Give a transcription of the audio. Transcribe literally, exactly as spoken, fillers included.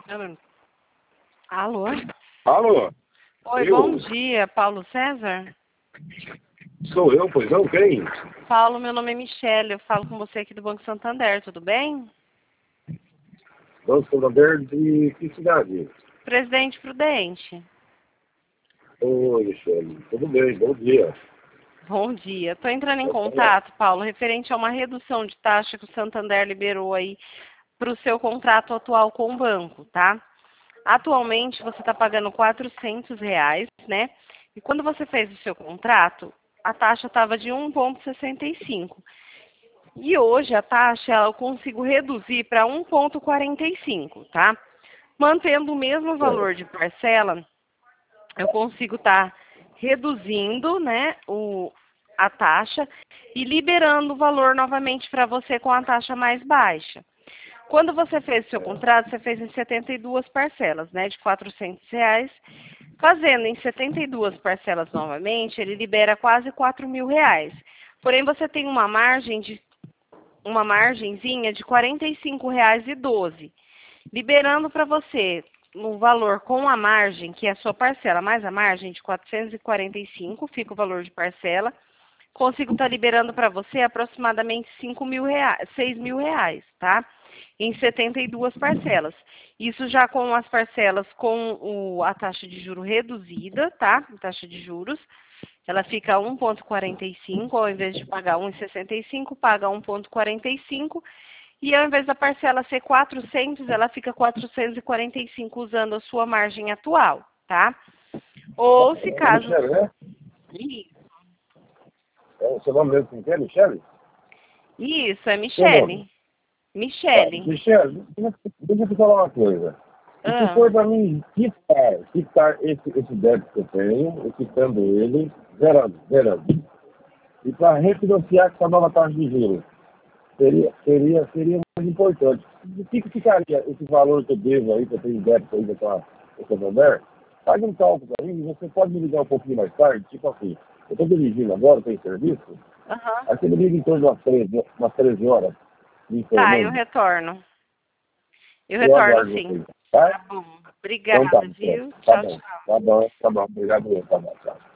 Alô? Alô? Oi, eu? Bom dia, Paulo César? Sou eu, pois não? Quem? Paulo, meu nome é Michele, eu falo com você aqui do Banco Santander, tudo bem? Banco Santander de que cidade? Presidente Prudente. Oi, Michele. Tudo bem, bom dia. Bom dia. Estou entrando em Pode falar. contato, Paulo, referente a uma redução de taxa que o Santander liberou aí para o seu contrato atual com o banco, tá? Atualmente você está pagando quatrocentos reais, né? E quando você fez o seu contrato, a taxa estava de um vírgula sessenta e cinco. E hoje a taxa eu consigo reduzir para um vírgula quarenta e cinco, tá? Mantendo o mesmo valor de parcela, eu consigo estar reduzindo, né, o, a taxa e liberando o valor novamente para você com a taxa mais baixa. Quando você fez o seu contrato, você fez em setenta e duas parcelas, né, de quatrocentos reais. Fazendo em setenta e duas parcelas novamente, ele libera quase quatro mil reais. Porém, você tem uma margem de uma margenzinha de quarenta e cinco reais e doze, liberando para você no valor com a margem, que é a sua parcela, mais a margem de quatrocentos e quarenta e cinco, fica o valor de parcela. Consigo estar liberando para você aproximadamente cinco mil reais, seis mil reais, tá? Em setenta e duas parcelas. Isso já com as parcelas com o, a taxa de juro reduzida, tá? A taxa de juros. Ela fica um vírgula quarenta e cinco, ao invés de pagar um vírgula sessenta e cinco, paga um vírgula quarenta e cinco. E ao invés da parcela ser quatrocentos, ela fica quatrocentos e quarenta e cinco usando a sua margem atual, tá? Ou se É caso... Michele, né? É o seu nome mesmo, quem é, Michele? Isso, é Seu nome? Michele. Tá. Michele. Michele, deixa eu te falar uma coisa. E se Ah, for para mim quitar, quitar esse, esse débito que eu tenho, eu quitando ele, zerando, zerando. E para refinanciar com essa nova taxa de juros, seria, seria, seria mais importante. O que, que ficaria esse valor que eu devo aí, que eu tenho débito ainda com a com a Santander? Faz um cálculo para mim, você pode me ligar um pouquinho mais tarde, tipo assim, eu estou dirigindo agora, tem serviço, aham. aí você me liga em torno de umas treze, umas treze horas, me Tá, eu informando, retorno. Eu eu retorno aguardo sim. você, tá? Tá bom. Então tá, Obrigada, pronto. viu? Tá Tchau, bom, tchau. tá bom, tá bom, obrigado, tá bom, tchau.